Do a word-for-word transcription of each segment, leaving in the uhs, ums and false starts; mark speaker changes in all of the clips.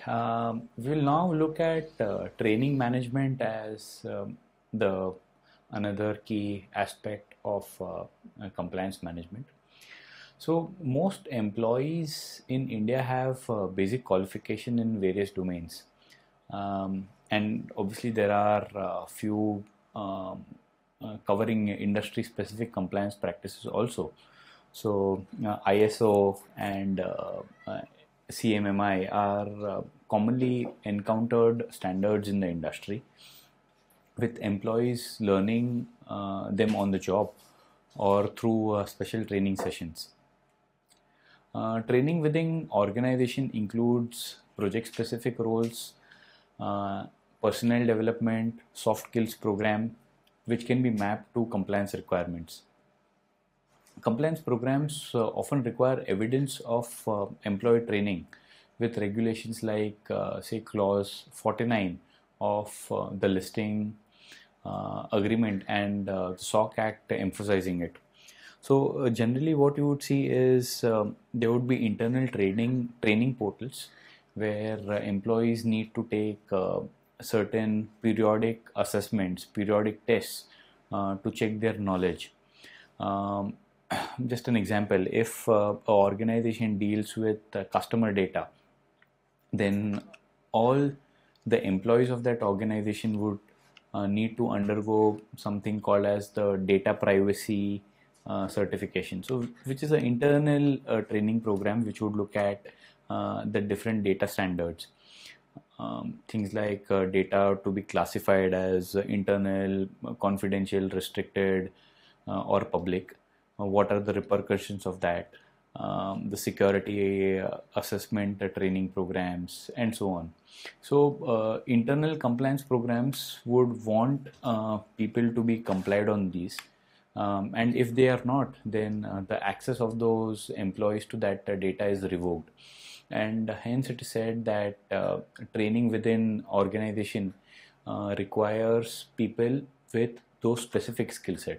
Speaker 1: Um, we'll now look at uh, training management as um, the another key aspect of uh, uh, compliance management. So most employees in India have uh, basic qualification in various domains, um, and obviously there are a few um, uh, covering industry-specific compliance practices also. So uh, I S O and uh, uh, C M M I are uh, commonly encountered standards in the industry, with employees learning uh, them on the job or through uh, special training sessions. Uh, training within organization includes project-specific roles, uh, personnel development, soft skills program, which can be mapped to compliance requirements. Compliance programs uh, often require evidence of uh, employee training with regulations like, uh, say, Clause forty-nine of uh, the listing uh, agreement and uh, the S O C Act emphasizing it. So uh, generally what you would see is um, there would be internal training training portals where uh, employees need to take uh, certain periodic assessments, periodic tests uh, to check their knowledge. Um, just an example, if uh, an organization deals with uh, customer data, then all the employees of that organization would uh, need to undergo something called as the data privacy uh, certification. So, which is an internal uh, training program which would look at uh, the different data standards. Um, things like uh, data to be classified as internal, uh, confidential, restricted, uh, or public. Uh, what are the repercussions of that? Um, the security uh, assessment uh, training programs, and so on. So, uh, internal compliance programs would want uh, people to be complied on these. Um, and if they are not, then uh, the access of those employees to that uh, data is revoked. And hence it is said that uh, training within organization uh, requires people with those specific skill set.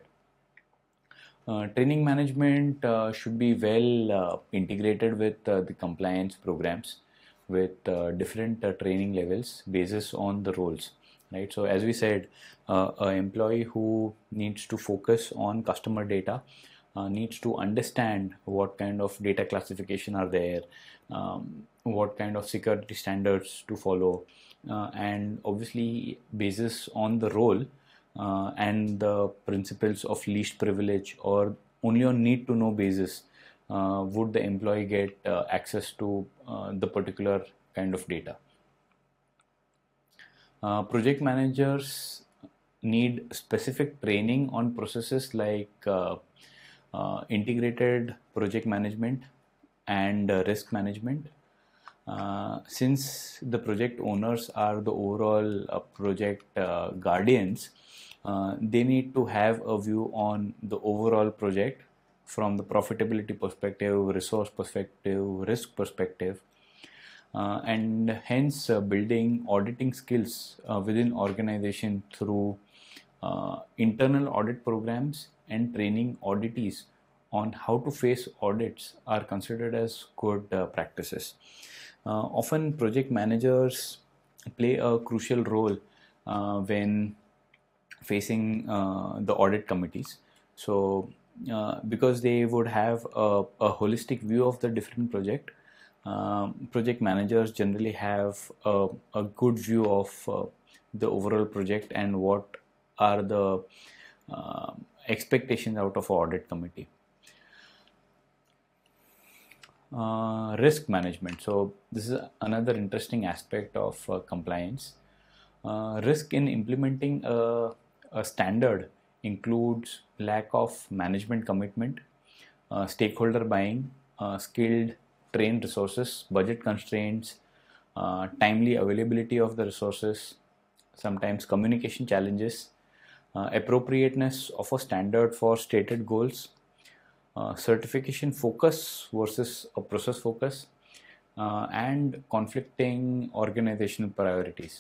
Speaker 1: Uh, training management uh, should be well uh, integrated with uh, the compliance programs with uh, different uh, training levels basis on the roles, right? So as we said, uh, an employee who needs to focus on customer data uh, needs to understand what kind of data classification are there, um, what kind of security standards to follow, uh, and obviously basis on the role uh, and the principles of least privilege or only on need to know basis uh, would the employee get uh, access to uh, the particular kind of data. Uh, project managers need specific training on processes like uh, uh, integrated project management and uh, risk management. Uh, since the project owners are the overall uh, project uh, guardians, uh, they need to have a view on the overall project from the profitability perspective, resource perspective, risk perspective, uh, and hence uh, building auditing skills uh, within organization through uh, internal audit programs and training auditees on how to face audits are considered as good uh, practices. Uh, often project managers play a crucial role uh, when facing uh, the audit committees. So uh, because they would have a, a holistic view of the different project, um, project managers generally have a, a good view of uh, the overall project and what are the uh, expectations out of an audit committee. Uh, risk management. So this is another interesting aspect of uh, compliance. Uh, risk in implementing a, a standard includes lack of management commitment, uh, stakeholder buying, uh, skilled trained resources, budget constraints, uh, timely availability of the resources, sometimes communication challenges, uh, appropriateness of a standard for stated goals, uh, certification focus versus a process focus, uh, and conflicting organizational priorities.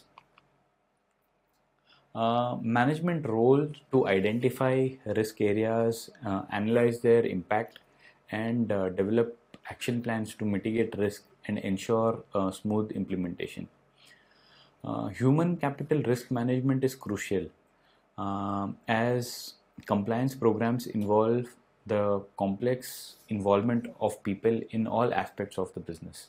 Speaker 1: Uh, management role to identify risk areas, uh, analyze their impact, and uh, develop action plans to mitigate risk and ensure uh, smooth implementation. Uh, human capital risk management is crucial uh, as compliance programs involve the complex involvement of people in all aspects of the business.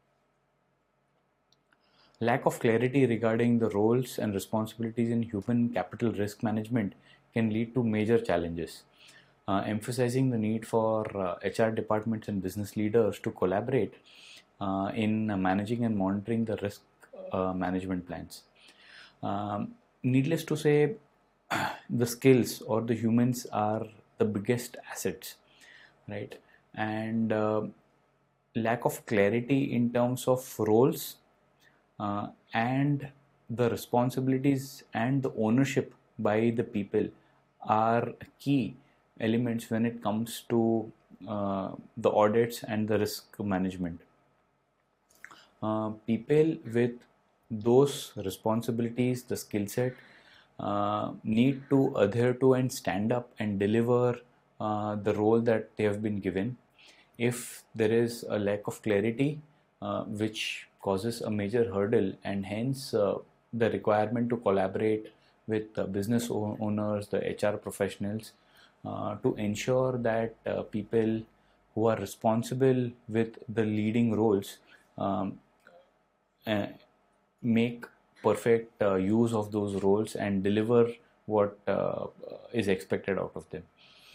Speaker 1: Lack of clarity regarding the roles and responsibilities in human capital risk management can lead to major challenges. Uh, emphasizing the need for uh, H R departments and business leaders to collaborate uh, in uh, managing and monitoring the risk uh, management plans. Um, needless to say, the skills or the humans are the biggest assets, right? And uh, lack of clarity in terms of roles uh, and the responsibilities and the ownership by the people are key elements when it comes to uh, the audits and the risk management. Uh, people with those responsibilities, the skill set, uh, need to adhere to and stand up and deliver uh, the role that they have been given. If there is a lack of clarity, uh, which causes a major hurdle, and hence uh, the requirement to collaborate with uh, business owners, the H R professionals, uh, to ensure that uh, people who are responsible with the leading roles um, uh, make perfect uh, use of those roles and deliver what uh, is expected out of them.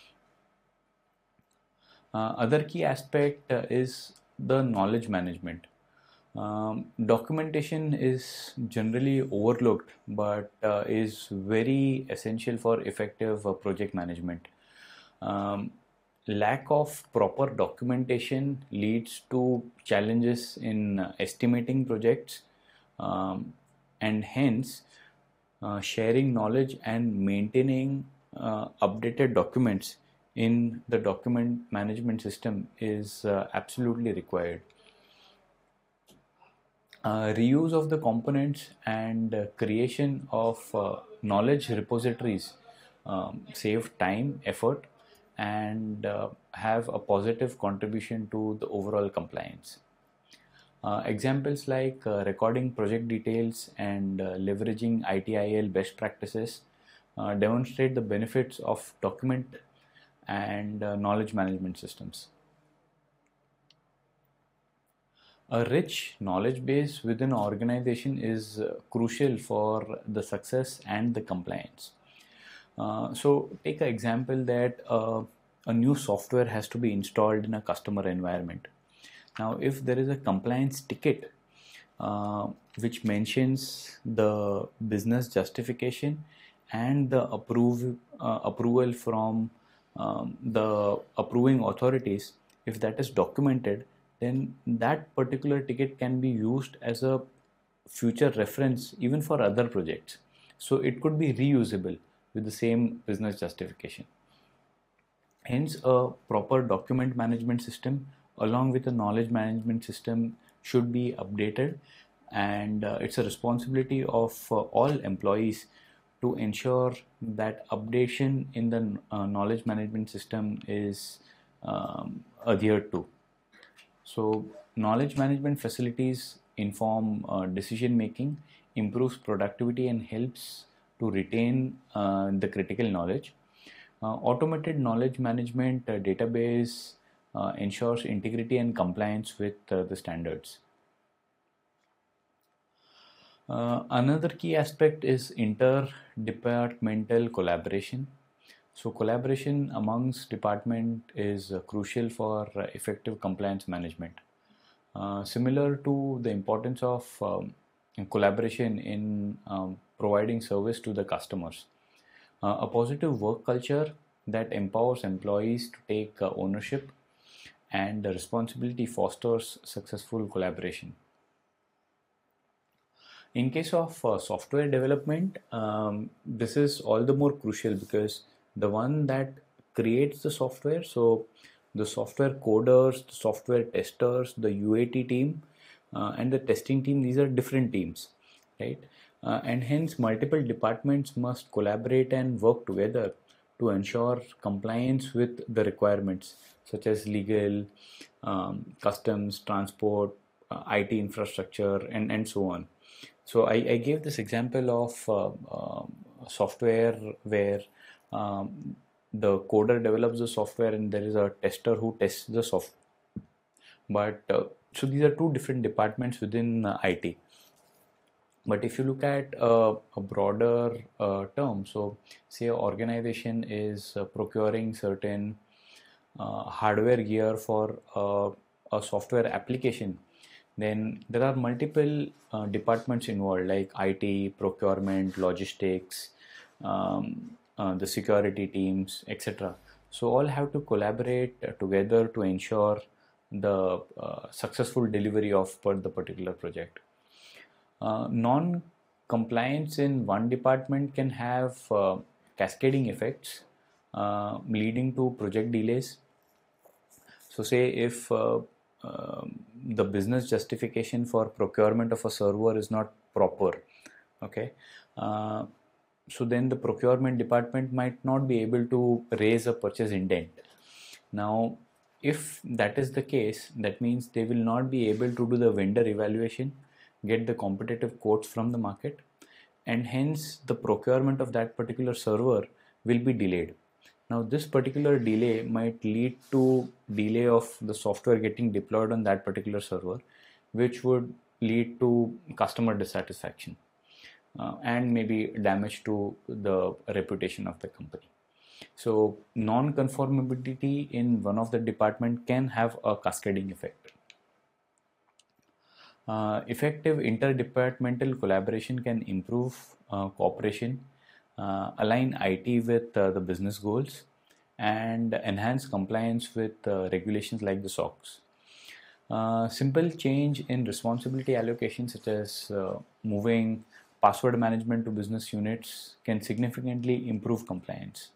Speaker 1: Uh, other key aspect uh, is the knowledge management. Um, documentation is generally overlooked, but uh, is very essential for effective uh, project management. Um, lack of proper documentation leads to challenges in uh, estimating projects, um, and hence uh, sharing knowledge and maintaining uh, updated documents in the document management system is uh, absolutely required. Uh, reuse of the components and uh, creation of uh, knowledge repositories um, save time, effort, and uh, have a positive contribution to the overall compliance. Uh, examples like uh, recording project details and uh, leveraging I T I L best practices uh, demonstrate the benefits of document and uh, knowledge management systems. A rich knowledge base within an organization is uh, crucial for the success and the compliance. Uh, so take an example that uh, a new software has to be installed in a customer environment. Now, if there is a compliance ticket uh, which mentions the business justification and the approve, uh, approval from um, the approving authorities, if that is documented, then that particular ticket can be used as a future reference even for other projects. So it could be reusable with the same business justification. Hence, a proper document management system along with a knowledge management system should be updated, and uh, it's a responsibility of uh, all employees to ensure that updation in the uh, knowledge management system is um, adhered to. So, knowledge management facilities inform uh, decision making, improves productivity, and helps to retain uh, the critical knowledge. Uh, automated knowledge management uh, database uh, ensures integrity and compliance with uh, the standards. Uh, another key aspect is interdepartmental collaboration. So collaboration amongst department is uh, crucial for uh, effective compliance management. Uh, similar to the importance of um, collaboration in um, providing service to the customers. Uh, a positive work culture that empowers employees to take uh, ownership and the responsibility fosters successful collaboration. In case of uh, software development, um, this is all the more crucial because the one that creates the software, so the software coders, the software testers, the U A T team, uh, and the testing team, these are different teams, right? Uh, and hence multiple departments must collaborate and work together to ensure compliance with the requirements such as legal, um, customs, transport, uh, I T infrastructure, and, and so on. So I, I gave this example of uh, uh, software where um, the coder develops the software and there is a tester who tests the software. But uh, so these are two different departments within uh, I T. But if you look at uh, a broader uh, term, so say an organization is uh, procuring certain uh, hardware gear for uh, a software application, then there are multiple uh, departments involved like I T, procurement, logistics, um, uh, the security teams, et cetera. So all have to collaborate uh, together to ensure the uh, successful delivery of per the particular project. Uh, non-compliance in one department can have uh, cascading effects uh, leading to project delays. So say if uh, uh, the business justification for procurement of a server is not proper, okay, uh, so then the procurement department might not be able to raise a purchase intent. Now, if that is the case, that means they will not be able to do the vendor evaluation, get the competitive quotes from the market, and hence the procurement of that particular server will be delayed. Now this particular delay might lead to delay of the software getting deployed on that particular server, which would lead to customer dissatisfaction uh, and maybe damage to the reputation of the company. So non-conformability in one of the department can have a cascading effect. Uh, effective interdepartmental collaboration can improve uh, cooperation, uh, align I T with uh, the business goals, and enhance compliance with uh, regulations like the S O X. Uh, simple change in responsibility allocation, such as uh, moving password management to business units, can significantly improve compliance.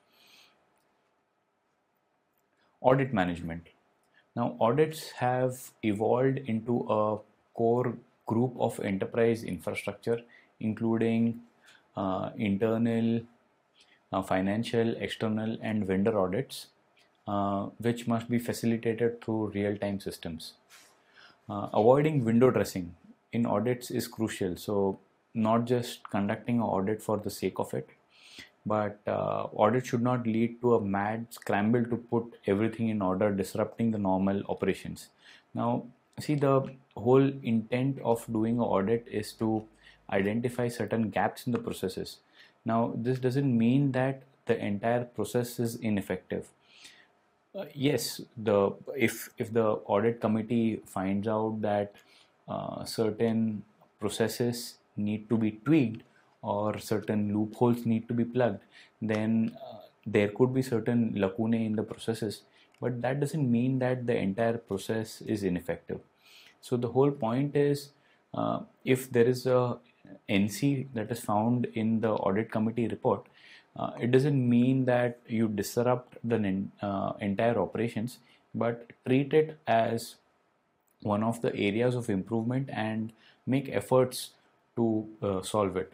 Speaker 1: Audit management. Now, audits have evolved into a core group of enterprise infrastructure, including uh, internal, uh, financial, external, and vendor audits, uh, which must be facilitated through real-time systems. Uh, avoiding window dressing in audits is crucial. So, not just conducting an audit for the sake of it, but uh, audit should not lead to a mad scramble to put everything in order, disrupting the normal operations. Now, see, the whole intent of doing an audit is to identify certain gaps in the processes. Now, this doesn't mean that the entire process is ineffective. Uh, yes, the if if the audit committee finds out that uh, certain processes need to be tweaked or certain loopholes need to be plugged, then uh, there could be certain lacunae in the processes, but that doesn't mean that the entire process is ineffective. So the whole point is, uh, if there is a N C that is found in the audit committee report, uh, it doesn't mean that you disrupt the uh, entire operations, but treat it as one of the areas of improvement and make efforts to uh, solve it.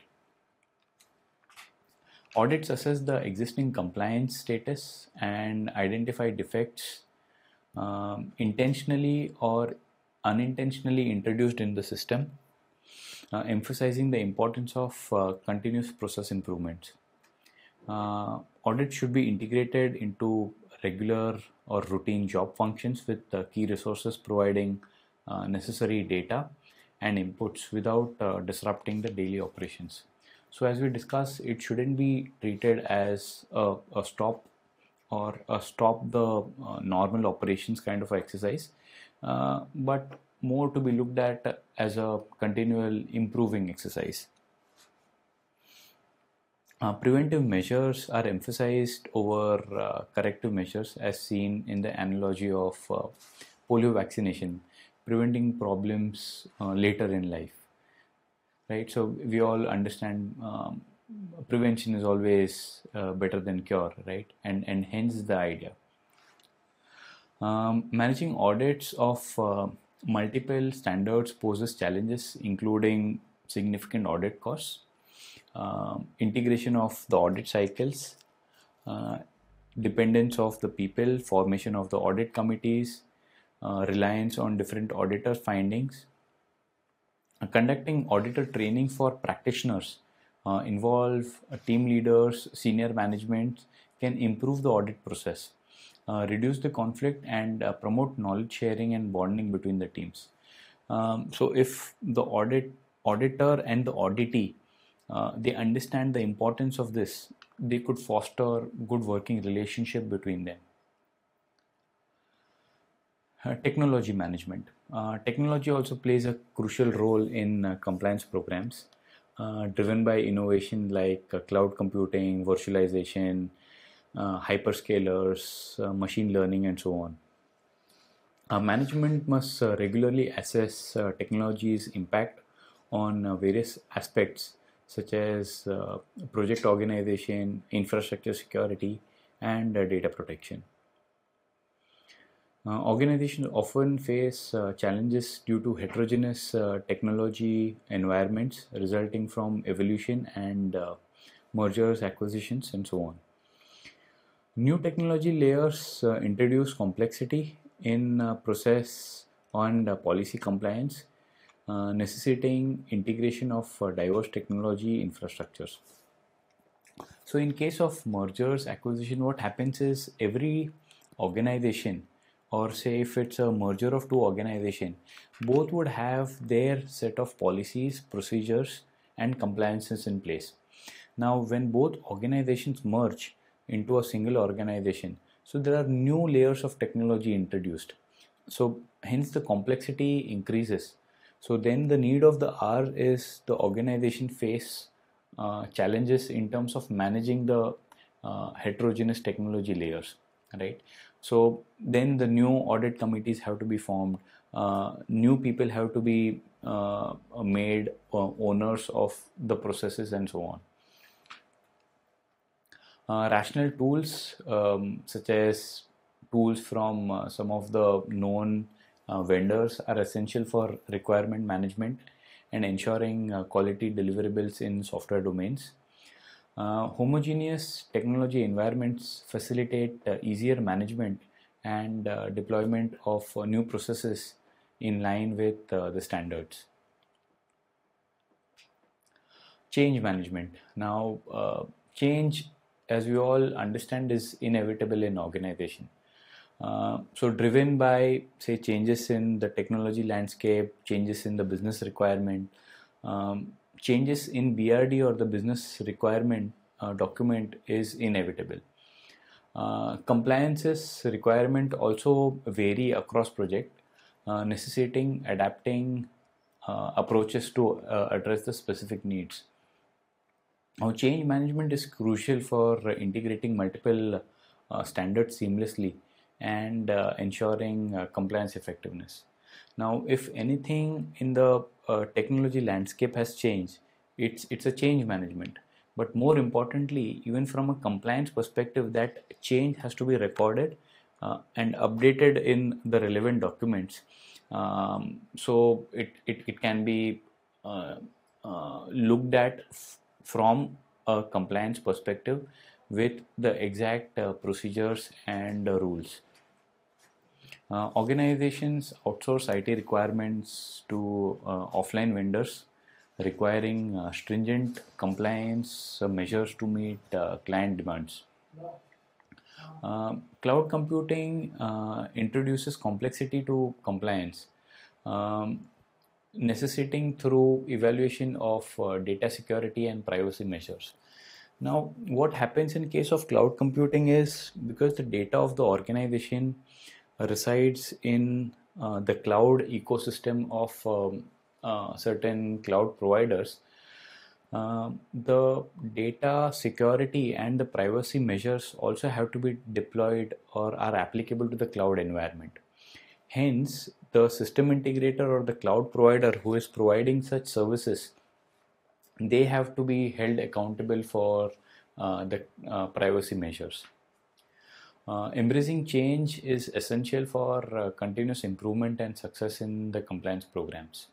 Speaker 1: Audits assess the existing compliance status and identify defects um, intentionally or unintentionally introduced in the system, uh, emphasizing the importance of uh, continuous process improvements. Uh, audit should be integrated into regular or routine job functions with uh, key resources providing uh, necessary data and inputs without uh, disrupting the daily operations. So as we discussed, it shouldn't be treated as a, a stop or a stop the uh, normal operations kind of exercise, uh, but more to be looked at as a continual improving exercise. Uh, preventive measures are emphasized over uh, corrective measures, as seen in the analogy of uh, polio vaccination, preventing problems uh, later in life. Right, so we all understand um, prevention is always uh, better than cure, right? And and hence the idea. Um, managing audits of uh, multiple standards poses challenges, including significant audit costs, uh, integration of the audit cycles, uh, dependence of the people, formation of the audit committees, uh, reliance on different auditor findings. Uh, conducting auditor training for practitioners uh, involve uh, team leaders, senior management can improve the audit process, uh, reduce the conflict, and uh, promote knowledge sharing and bonding between the teams. Um, so if the audit auditor and the auditee uh, they understand the importance of this, they could foster good working relationship between them. Uh, technology management. Uh, technology also plays a crucial role in uh, compliance programs, uh, driven by innovation like uh, cloud computing, virtualization, uh, hyperscalers, uh, machine learning, and so on. Uh, management must uh, regularly assess uh, technology's impact on uh, various aspects such as uh, project organization, infrastructure security, and uh, data protection. Uh, organizations often face uh, challenges due to heterogeneous uh, technology environments resulting from evolution and uh, mergers, acquisitions, and so on. New technology layers uh, introduce complexity in uh, process and uh, policy compliance, uh, necessitating integration of uh, diverse technology infrastructures. So, in case of mergers, acquisition, what happens is every organization, or say if it's a merger of two organizations, both would have their set of policies, procedures, and compliances in place. Now, when both organizations merge into a single organization, so there are new layers of technology introduced. So, hence the complexity increases. So, then the need of the hour is the organization face uh, challenges in terms of managing the uh, heterogeneous technology layers, right? So then the new audit committees have to be formed, uh, new people have to be uh, made uh, owners of the processes, and so on. Uh, rational tools um, such as tools from uh, some of the known uh, vendors are essential for requirement management and ensuring uh, quality deliverables in software domains. Uh, homogeneous technology environments facilitate uh, easier management and uh, deployment of uh, new processes in line with uh, the standards. Change management. Now, uh, change, as we all understand, is inevitable in organization. Uh, so driven by, say, changes in the technology landscape, changes in the business requirement, um, changes in B R D or the business requirement uh, document is inevitable. Uh, compliances requirement also vary across project, uh, necessitating adapting uh, approaches to uh, address the specific needs. Now, change management is crucial for integrating multiple uh, standards seamlessly and uh, ensuring uh, compliance effectiveness. Now, if anything in the uh, technology landscape has changed, it's it's a change management. But more importantly, even from a compliance perspective, that change has to be recorded uh, and updated in the relevant documents. Um, so it, it, it can be uh, uh, looked at f- from a compliance perspective with the exact uh, procedures and uh, rules. Uh, organizations outsource I T requirements to uh, offline vendors, requiring uh, stringent compliance uh, measures to meet uh, client demands. Uh, cloud computing uh, introduces complexity to compliance, um, necessitating through evaluation of uh, data security and privacy measures. Now, what happens in case of cloud computing is, because the data of the organization resides in uh, the cloud ecosystem of um, uh, certain cloud providers, uh, the data security and the privacy measures also have to be deployed or are applicable to the cloud environment. Hence, the system integrator or the cloud provider who is providing such services, they have to be held accountable for uh, the uh, privacy measures. Uh, embracing change is essential for uh, continuous improvement and success in the compliance programs.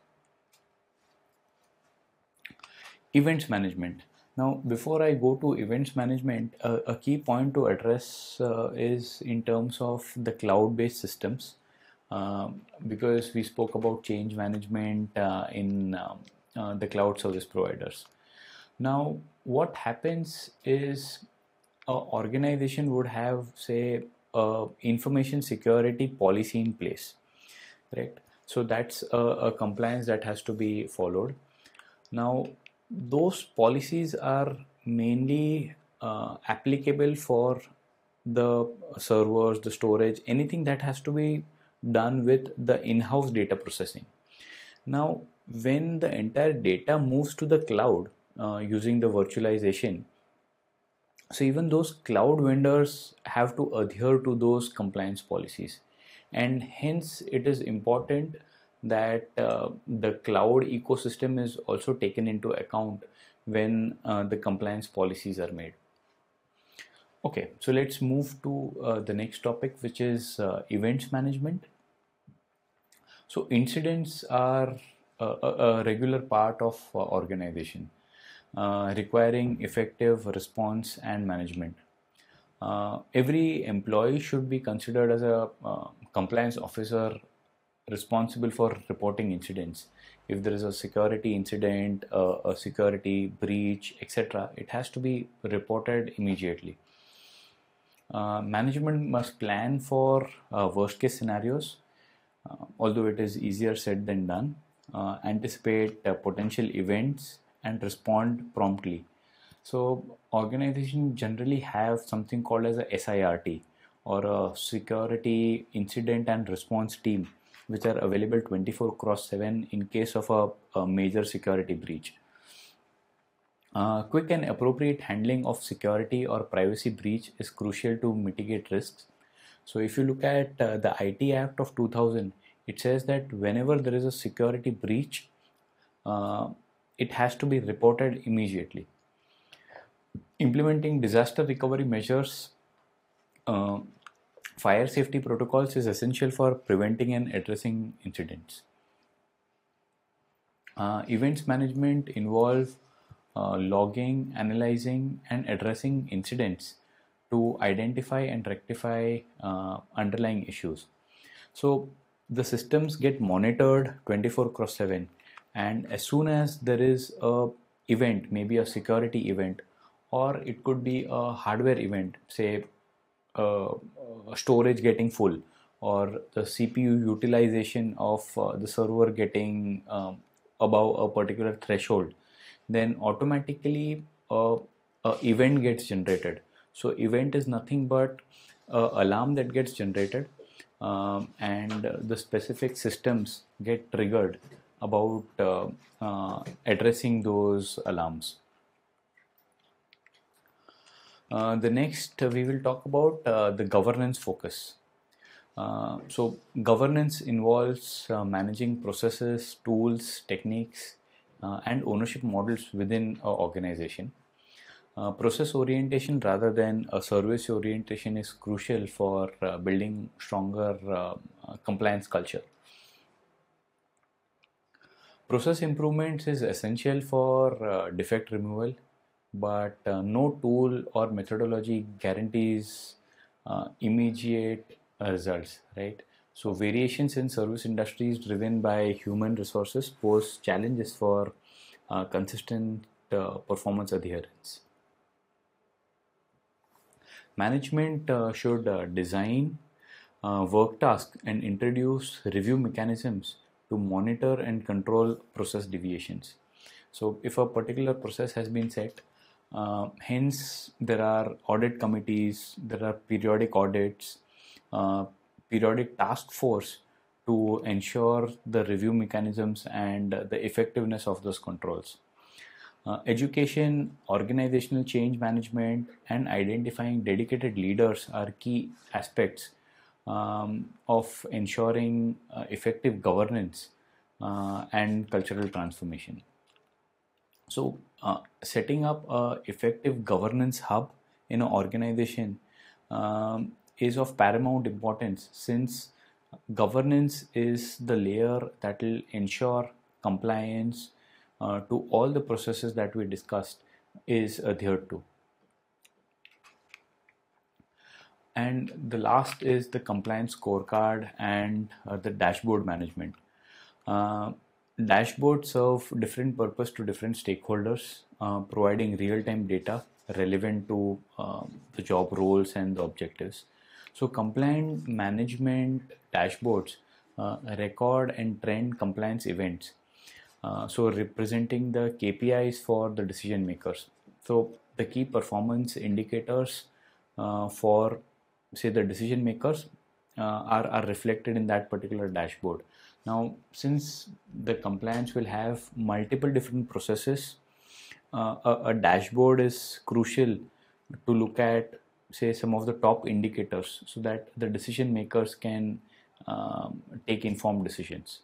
Speaker 1: Events management. Now, before I go to events management, uh, a key point to address uh, is in terms of the cloud-based systems. uh, because we spoke about change management uh, in um, uh, the cloud service providers. Now, what happens is an organization would have, say, a information security policy in place, correct? So that's a, a compliance that has to be followed. Now, those policies are mainly uh, applicable for the servers, the storage, anything that has to be done with the in-house data processing. Now, when the entire data moves to the cloud uh, using the virtualization, so even those cloud vendors have to adhere to those compliance policies, and hence it is important that uh, the cloud ecosystem is also taken into account when uh, the compliance policies are made. Okay, so let's move to uh, the next topic, which is uh, events management. So incidents are a, a a regular part of uh, organization, uh, requiring effective response and management. Uh, every employee should be considered as a uh, compliance officer responsible for reporting incidents. If there is a security incident, uh, a security breach, et cetera, it has to be reported immediately. Uh, management must plan for uh, worst case scenarios, uh, although it is easier said than done, uh, anticipate uh, potential events and respond promptly. So organizations generally have something called as a S I R T, or a security incident and response team, which are available twenty-four cross seven in case of a, a major security breach. Uh, quick and appropriate handling of security or privacy breach is crucial to mitigate risks. So if you look at uh, the I T Act of two thousand, it says that whenever there is a security breach, uh, it has to be reported immediately. Implementing disaster recovery measures, uh, fire safety protocols is essential for preventing and addressing incidents. Uh, events management involve uh, logging, analyzing, and addressing incidents to identify and rectify uh, underlying issues. So the systems get monitored twenty-four cross seven, and as soon as there is a event, maybe a security event, or it could be a hardware event, say uh, storage getting full, or the C P U utilization of uh, the server getting um, above a particular threshold, then automatically a, a event gets generated. So event is nothing but a alarm that gets generated, um, and the specific systems get triggered about uh, uh, addressing those alarms. Uh, the next uh, we will talk about uh, the governance focus. Uh, so governance involves uh, managing processes, tools, techniques, uh, and ownership models within an organization. Uh, process orientation rather than a service orientation is crucial for uh, building stronger uh, uh, compliance culture. Process improvements is essential for uh, defect removal, but uh, no tool or methodology guarantees uh, immediate uh, results, right? So variations in service industries driven by human resources pose challenges for uh, consistent uh, performance adherence. Management uh, should uh, design uh, work tasks and introduce review mechanisms to monitor and control process deviations. So if a particular process has been set, uh, hence there are audit committees, there are periodic audits, uh, periodic task force to ensure the review mechanisms and the effectiveness of those controls. Uh, education, organizational change management, and identifying dedicated leaders are key aspects um, of ensuring uh, effective governance uh, and cultural transformation. So, uh, setting up a effective governance hub in an organization um, is of paramount importance, since governance is the layer that will ensure compliance uh, to all the processes that we discussed is adhered to. and the last is the compliance scorecard and uh, the dashboard management. Uh, Dashboards serve different purpose to different stakeholders, uh, providing real-time data relevant to um, the job roles and the objectives. So compliant management dashboards uh, record and trend compliance events. Uh, so representing the K P Is for the decision makers. So the key performance indicators uh, for say the decision makers uh, are, are reflected in that particular dashboard. Now, since the compliance will have multiple different processes, uh, a, a dashboard is crucial to look at, say, some of the top indicators so that the decision makers can um, take informed decisions.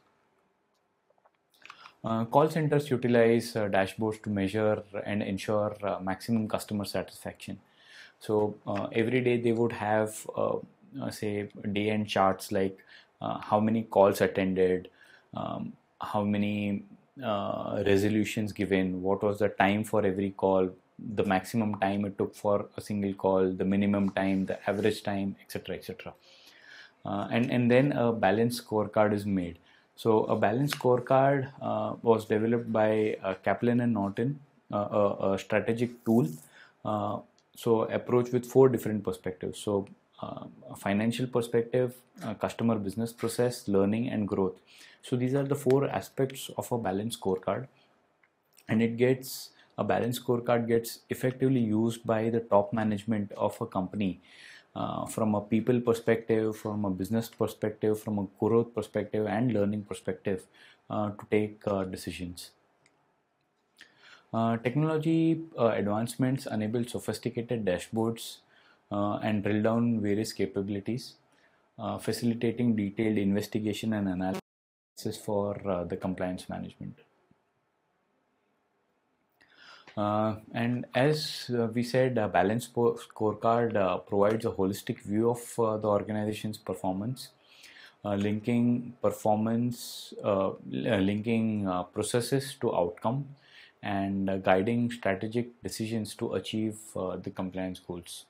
Speaker 1: Uh, call centers utilize uh, dashboards to measure and ensure uh, maximum customer satisfaction. So uh, every day they would have, uh, uh, say, day end charts like uh, how many calls attended, um, how many uh, resolutions given, what was the time for every call, the maximum time it took for a single call, the minimum time, the average time, et cetera, et cetera. Uh, and and then a balanced scorecard is made. So a balanced scorecard uh, was developed by uh, Kaplan and Norton, uh, a, a strategic tool. Uh, so approach with four different perspectives. So uh, a financial perspective, uh, customer business process, learning, and growth. So these are the four aspects of a balanced scorecard, and it gets a balanced scorecard gets effectively used by the top management of a company. Uh, from a people perspective, from a business perspective, from a growth perspective and learning perspective uh, to take uh, decisions. Uh, technology uh, advancements enable sophisticated dashboards uh, and drill down various capabilities, uh, facilitating detailed investigation and analysis for uh, the compliance management. Uh, and as uh, we said, a balanced scorecard uh, provides a holistic view of uh, the organization's performance, uh, linking performance, uh, linking uh, processes to outcome, and uh, guiding strategic decisions to achieve uh, the compliance goals.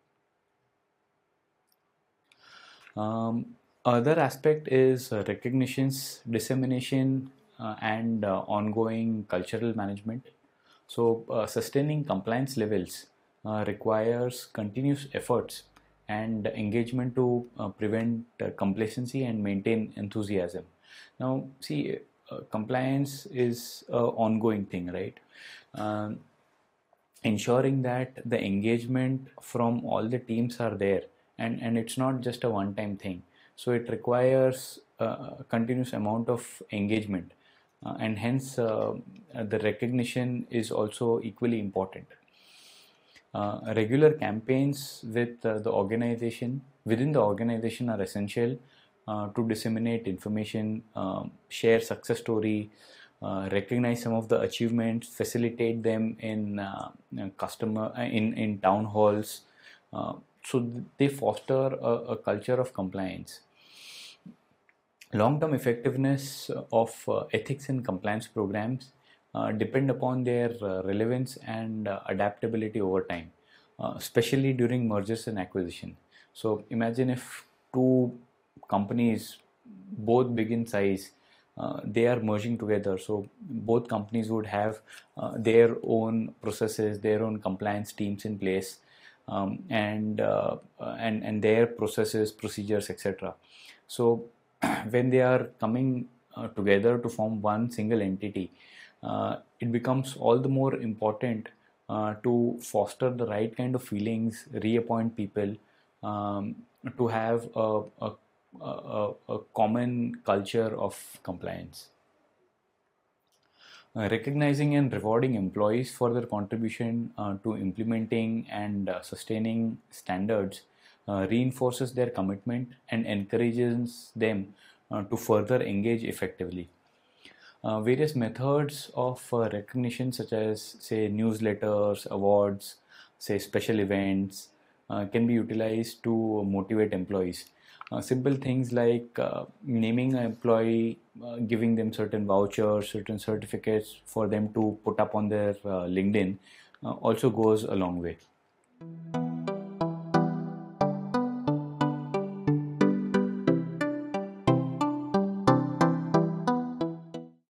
Speaker 1: Um, other aspect is uh, recognitions, dissemination, uh, and uh, ongoing cultural management. So uh, sustaining compliance levels uh, requires continuous efforts and engagement to uh, prevent uh, complacency and maintain enthusiasm. Now, see, uh, compliance is an ongoing thing, right? Uh, ensuring that the engagement from all the teams are there, and, and it's not just a one-time thing. So it requires a continuous amount of engagement. Uh, and hence uh, the recognition is also equally important. Uh, regular campaigns with uh, the organization, within the organization are essential uh, to disseminate information, um, share success story, uh, recognize some of the achievements, facilitate them in uh, customer, in, in town halls. Uh, so they foster a, a culture of compliance. Long-term effectiveness of uh, ethics and compliance programs uh, depend upon their uh, relevance and uh, adaptability over time, uh, especially during mergers and acquisition. So imagine if two companies, both big in size, uh, they are merging together. So both companies would have uh, their own processes, their own compliance teams in place, um, and, uh, and, and their processes, procedures, et cetera. So when they are coming uh, together to form one single entity, uh, it becomes all the more important uh, to foster the right kind of feelings, reappoint people, um, to have a, a, a, a common culture of compliance. Uh, recognizing and rewarding employees for their contribution uh, to implementing and uh, sustaining standards Uh, reinforces their commitment and encourages them uh, to further engage effectively. Uh, various methods of uh, recognition, such as, say, newsletters, awards, say, special events, uh, can be utilized to motivate employees. Uh, simple things like uh, naming an employee, uh, giving them certain vouchers, certain certificates for them to put up on their uh, LinkedIn uh, also goes a long way.